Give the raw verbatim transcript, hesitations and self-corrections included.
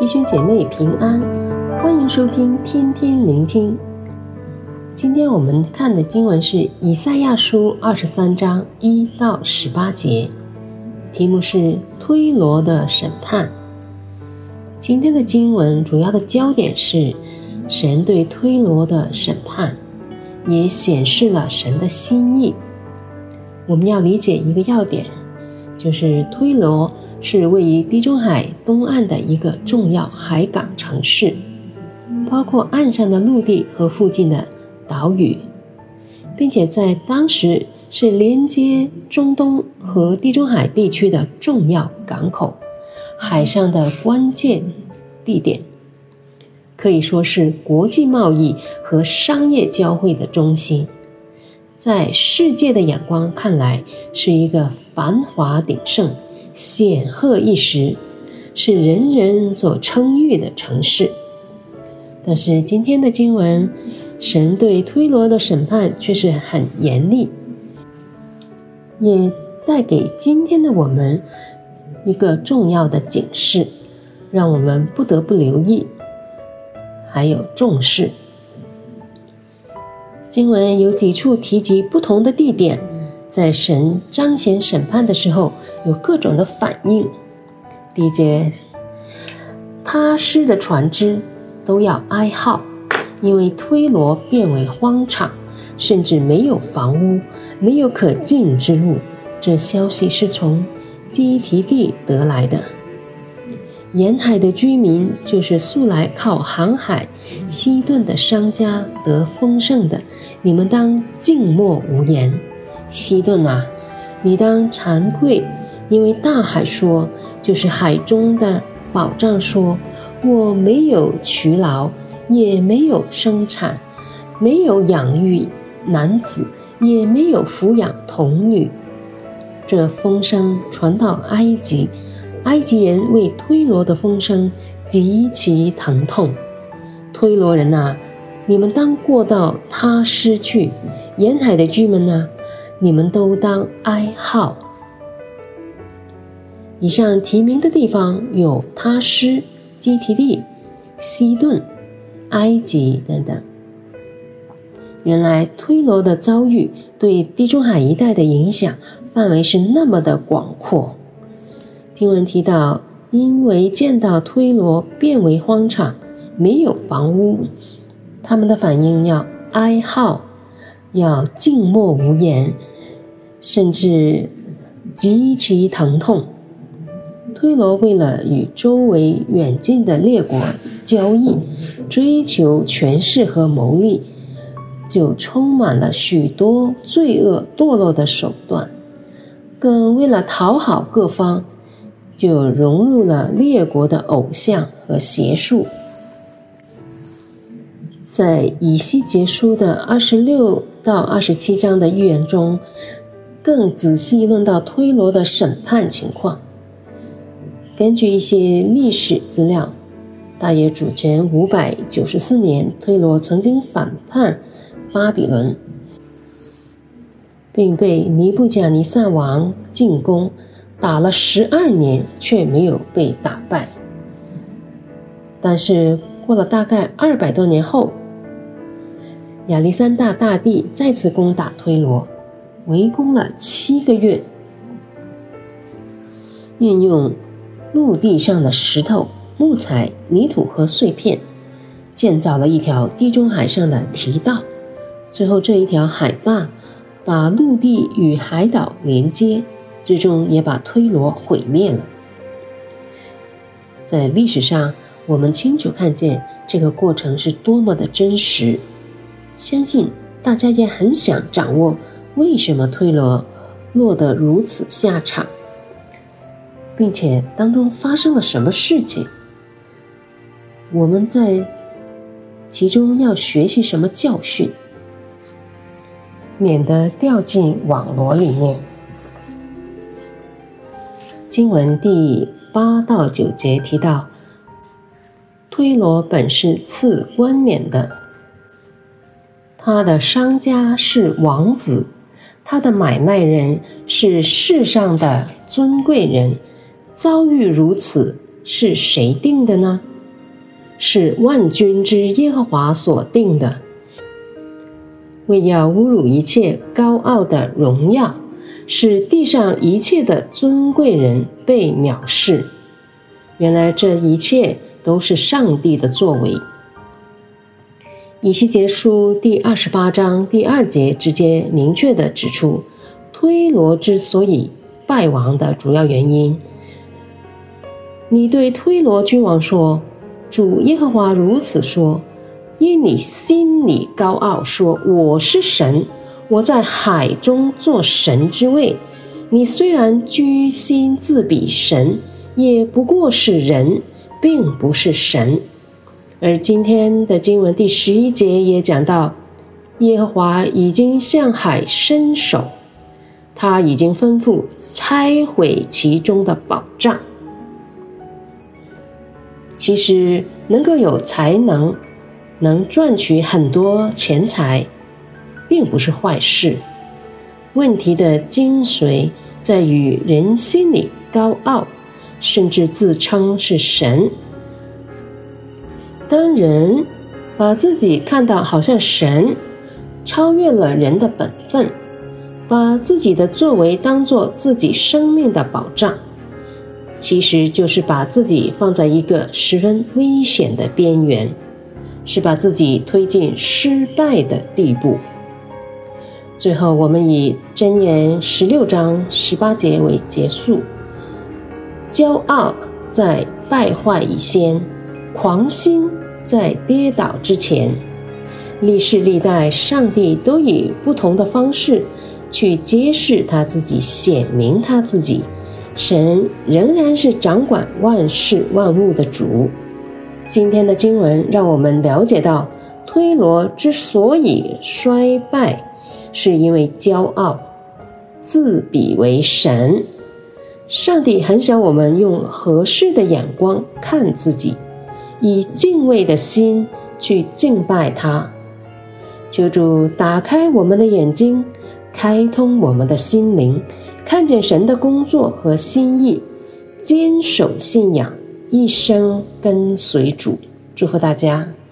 弟兄姐妹平安，欢迎收听天天聆听。今天我们看的经文是以赛亚书二十三章一到十八节，题目是推罗的审判。今天的经文主要的焦点是神对推罗的审判，也显示了神的心意。我们要理解一个要点，就是推罗是位于地中海东岸的一个重要海港城市，包括岸上的陆地和附近的岛屿，并且在当时是连接中东和地中海地区的重要港口，海上的关键地点，可以说是国际贸易和商业交汇的中心。在世界的眼光看来，是一个繁华鼎盛、显赫一时，是人人所称誉的城市。但是今天的经文，神对推罗的审判却是很严厉，也带给今天的我们一个重要的警示，让我们不得不留意，还有重视。经文有几处提及不同的地点，在神彰显审判的时候有各种的反应。第一节，他施的船只都要哀号，因为推罗变为荒场，甚至没有房屋，没有可进之路。这消息是从基提地得来的。沿海的居民，就是素来靠航海西顿的商家得丰盛的，你们当静默无言。西顿啊，你当惭愧，因为大海说，就是海中的宝藏说，我没有劬劳，也没有生产，没有养育男子，也没有抚养童女。这风声传到埃及，埃及人为推罗的风声极其疼痛。推罗人啊，你们当过到他施去，沿海的居民啊，你们都当哀号。以上提名的地方有他施、基提地、西顿、埃及等等。原来推罗的遭遇对地中海一带的影响范围是那么的广阔。经文提到，因为见到推罗变为荒场，没有房屋，他们的反应要哀号，要静默无言，甚至极其疼痛。推罗为了与周围远近的列国交易，追求权势和谋利，就充满了许多罪恶堕落的手段，更为了讨好各方，就融入了列国的偶像和邪术。在以西结书的二十六到二十七章的预言中，更仔细论到推罗的审判情况。根据一些历史资料，大约主前五百九十四年，推罗曾经反叛巴比伦，并被尼布甲尼撒王进攻，打了十二年却没有被打败。但是过了大概二百多年后，亚历山大大帝再次攻打推罗，围攻了七个月，运用陆地上的石头、木材、泥土和碎片，建造了一条地中海上的堤道。最后这一条海坝把陆地与海岛连接，最终也把推罗毁灭了。在历史上，我们清楚看见这个过程是多么的真实，相信大家也很想掌握为什么推罗落得如此下场，并且当中发生了什么事情，我们在其中要学习什么教训，免得掉进网罗里面。经文第八到九节提到，推罗本是赐冠冕的，他的商家是王子，他的买卖人是世上的尊贵人。遭遇如此，是谁定的呢？ 是万军之耶和华所定的，为要侮辱一切高傲的荣耀，使地上一切的尊贵人被藐视。原来这一切都是上帝的作为。以西结书第二十八章第二节直接明确地指出推罗之所以败亡的主要原因。你对推罗君王说，主耶和华如此说，因你心里高傲，说我是神，我在海中做神之位，你虽然居心自比神，也不过是人，并不是神。而今天的经文第十一节也讲到，耶和华已经向海伸手，他已经吩咐拆毁其中的宝藏。其实能够有才能，能赚取很多钱财，并不是坏事。问题的精髓在于人心里高傲，甚至自称是神。当人把自己看到好像神，超越了人的本分，把自己的作为当作自己生命的保障，其实就是把自己放在一个十分危险的边缘，是把自己推进失败的地步。最后我们以箴言十六章十八节为结束。骄傲在败坏以先，狂心在跌倒之前。历世历代上帝都以不同的方式去揭示他自己，显明他自己。神仍然是掌管万事万物的主。今天的经文让我们了解到，推罗之所以衰败，是因为骄傲，自比为神。上帝很想我们用合适的眼光看自己，以敬畏的心去敬拜他。求主打开我们的眼睛，开通我们的心灵，看见神的工作和心意，坚守信仰，一生跟随主。祝福大家。